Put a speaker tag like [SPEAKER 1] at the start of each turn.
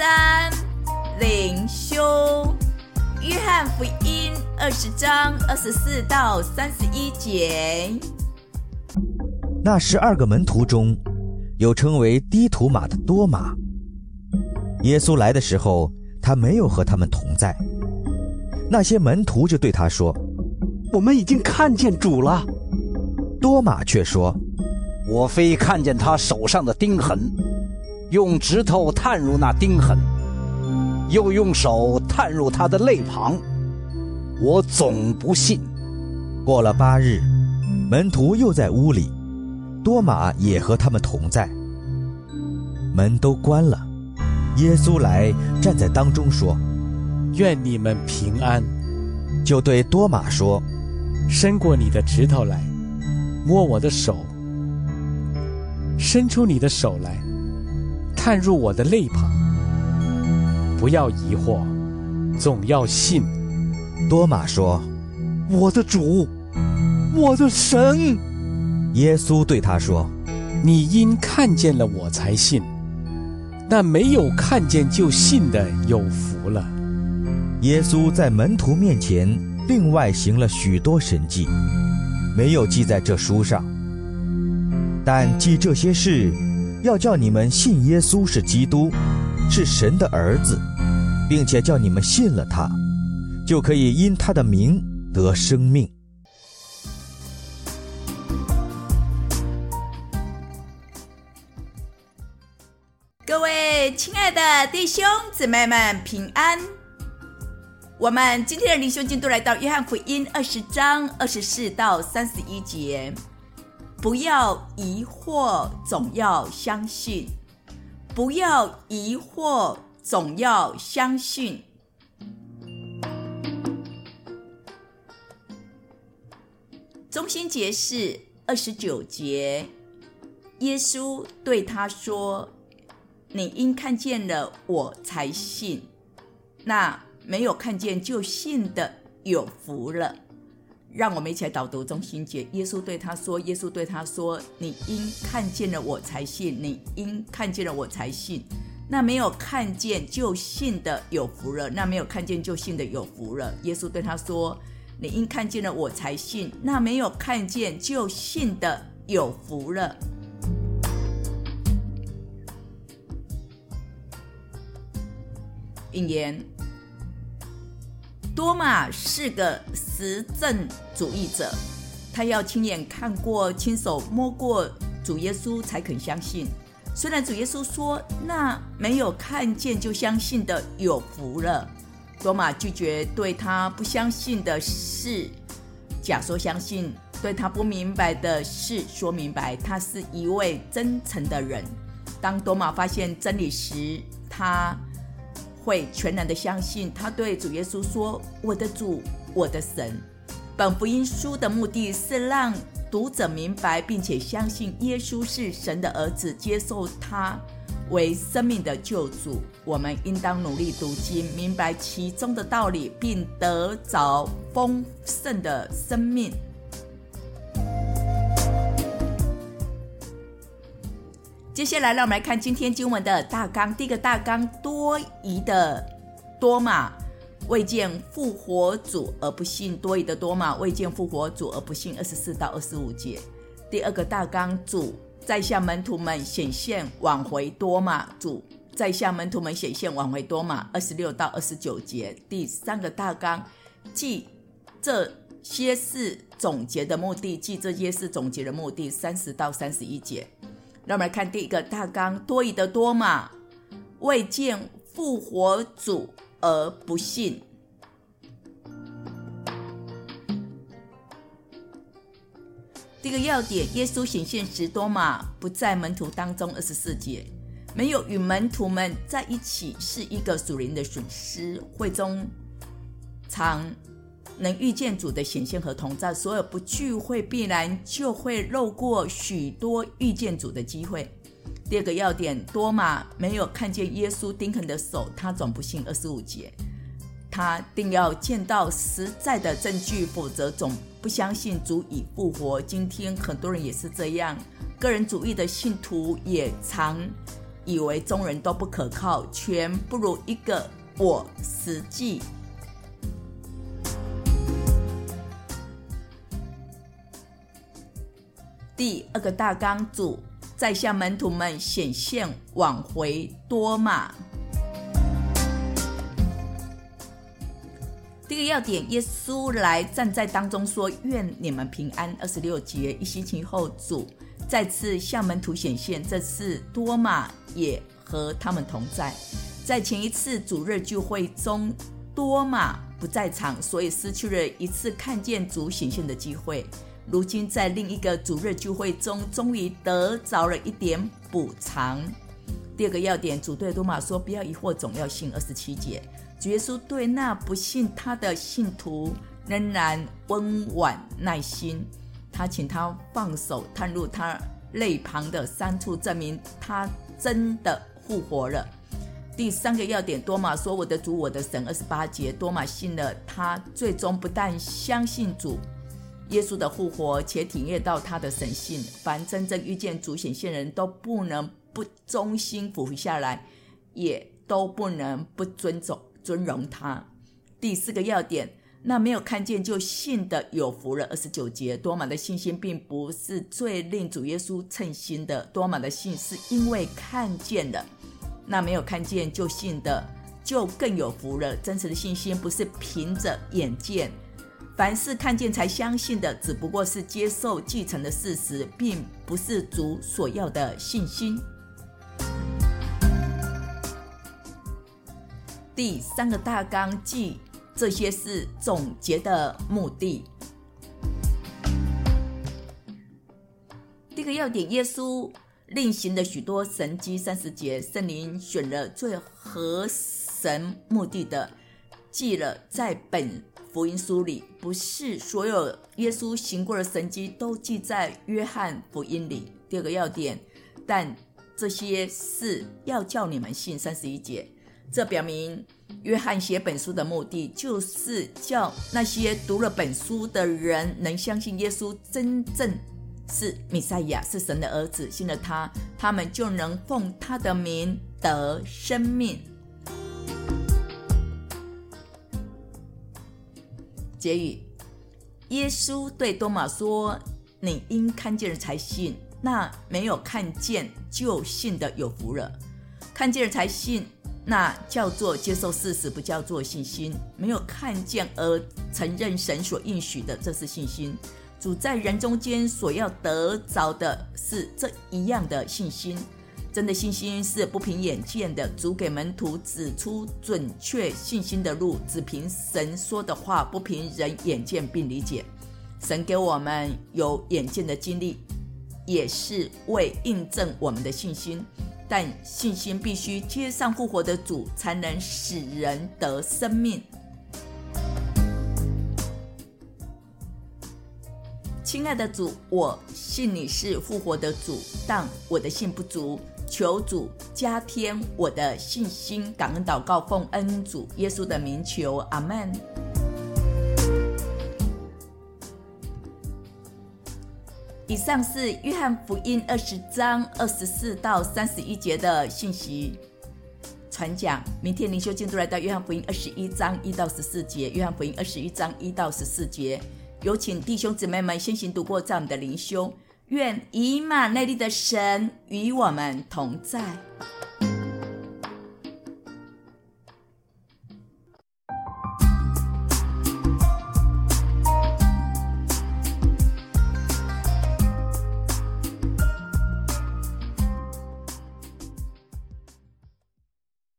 [SPEAKER 1] 3灵修，约翰福音20章24到31节。
[SPEAKER 2] 那12个门徒中，有称为低土马的多马。耶稣来的时候，他没有和他们同在。那些门徒就对他说：
[SPEAKER 3] 我们已经看见主了。
[SPEAKER 2] 多马却说：
[SPEAKER 4] 我非看见他手上的钉痕，用指头探入那钉痕，又用手探入他的肋旁，我总不信。
[SPEAKER 2] 过了8日，门徒又在屋里，多马也和他们同在。门都关了，耶稣来站在当中说：
[SPEAKER 5] 愿你们平安。
[SPEAKER 2] 就对多马说：
[SPEAKER 5] 伸过你的指头来，摸我的手，伸出你的手来，探入我的肋旁。不要疑惑，总要信。
[SPEAKER 2] 多马说：
[SPEAKER 3] 我的主，我的神。
[SPEAKER 2] 耶稣对他说：
[SPEAKER 5] 你因看见了我才信，那没有看见就信的有福了。
[SPEAKER 2] 耶稣在门徒面前另外行了许多神迹，没有记在这书上。但记这些事，要叫你们信耶稣是基督，是神的儿子，并且叫你们信了他，就可以因他的名得生命。
[SPEAKER 1] 各位亲爱的弟兄姊妹们平安。我们今天的灵修进度来到约翰福音20章24到31节。不要疑惑，总要相信。不要疑惑，总要相信。中心节是29节，耶稣对他说：你因看见了我才信，那没有看见就信的有福了。让我们一起来导读中心节。耶稣对他说，你因看见了我才信，你因看见了我才信，那没有看见就信的有福了，那没有看见就信的有福了。耶稣对他说，你因看见了我才信，那没有看见就信的有福了。引言：多马是个实证主义者，他要亲眼看过、亲手摸过主耶稣才肯相信。虽然主耶稣说那没有看见就相信的有福了，多马拒绝对他不相信的事假说相信，对他不明白的事说明白。他是一位真诚的人。当多马发现真理时，他会全然的相信。他对主耶稣说：我的主，我的神。本福音书的目的是让读者明白并且相信耶稣是神的儿子，接受他为生命的救主。我们应当努力读经，明白其中的道理，并得着丰盛的生命。接下来让我们来看今天经文的大纲。第一个大纲，多疑的多马未见复活主而不信。多疑的多马未见复活主而不信，24到25节。第二个大纲，主再向门徒们显现挽回多马。主再向门徒们显现挽回多马，26到29节。第三个大纲，记这些事总结的目的。记这些事总结的目的，30到31节。让我们来看第一个大纲，多疑的多马未见复活主而不信。第一个要点，耶稣显现时，多马不在门徒当中，24节。没有与门徒们在一起是一个属灵的损失。会中常能遇见主的显现和同在，所有不聚会必然就会漏过许多遇见主的机会。第二个要点，多马没有看见耶稣钉痕的手，他总不信，25节。他定要见到实在的证据，否则总不相信主已复活。今天很多人也是这样，个人主义的信徒也常以为众人都不可靠，全不如一个我实际。第二个大纲，主再向门徒们显现，挽回多马。第一个要点，耶稣来站在当中说，愿你们平安。26节，一星期后，主再次向门徒显现，这次多马也和他们同在。在前一次主日聚会中，多马不在场，所以失去了一次看见主显现的机会。如今在另一个主日聚会中，终于得着了一点补偿。第二个要点，主对多马说，不要疑惑，总要信。27节，主耶稣对那不信他的信徒仍然温婉耐心，他请他放手探入他肋旁的3处，证明他真的复活了。第三个要点，多马说，我的主，我的神。28节，多马信了，他最终不但相信主耶稣的复活，且体验到他的神性。凡真正遇见主显现人都不能不忠心俯伏下来，也都不能不尊荣他。第四个要点，那没有看见就信的有福了。29节，多马的信心并不是最令主耶稣称心的，多马的信是因为看见了，那没有看见就信的就更有福了。真实的信心不是凭着眼见，凡是看见才相信的，只不过是接受继承的事实，并不是主所要的信心。第三个大纲，即这些是总结的目的。第一个要点，耶稣另行的许多神迹。30节，圣灵选了最合神目的的，记了在本福音书里。不是所有耶稣行过的神迹都记在约翰福音里。第二个要点，但这些事要叫你们信。31节，这表明约翰写本书的目的就是叫那些读了本书的人能相信耶稣真正是弥赛亚，是神的儿子，信了他，他们就能奉他的名得生命。结语，耶稣对多马说，你应看见了才信，那没有看见就信的有福了。看见了才信，那叫做接受事实，不叫做信心。没有看见而承认神所应许的，这是信心。主在人中间所要得着的是这一样的信心。真的信心是不凭眼见的。主给门徒指出准确信心的路，只凭神说的话，不凭人眼见并理解。神给我们有眼见的经历，也是为印证我们的信心。但信心必须接上复活的主，才能使人得生命。亲爱的主，我信你是复活的主，但我的信不足，求主加添我的信心。感恩祷告，奉恩主耶稣的名求，阿们。以上是约翰福音20章24到31节的信息传讲。明天灵修进度来到约翰福音21章1到14节。约翰福音21章1到14节，有请弟兄姊妹们先行读过在我们的灵修。愿以马内利的神与我们同在。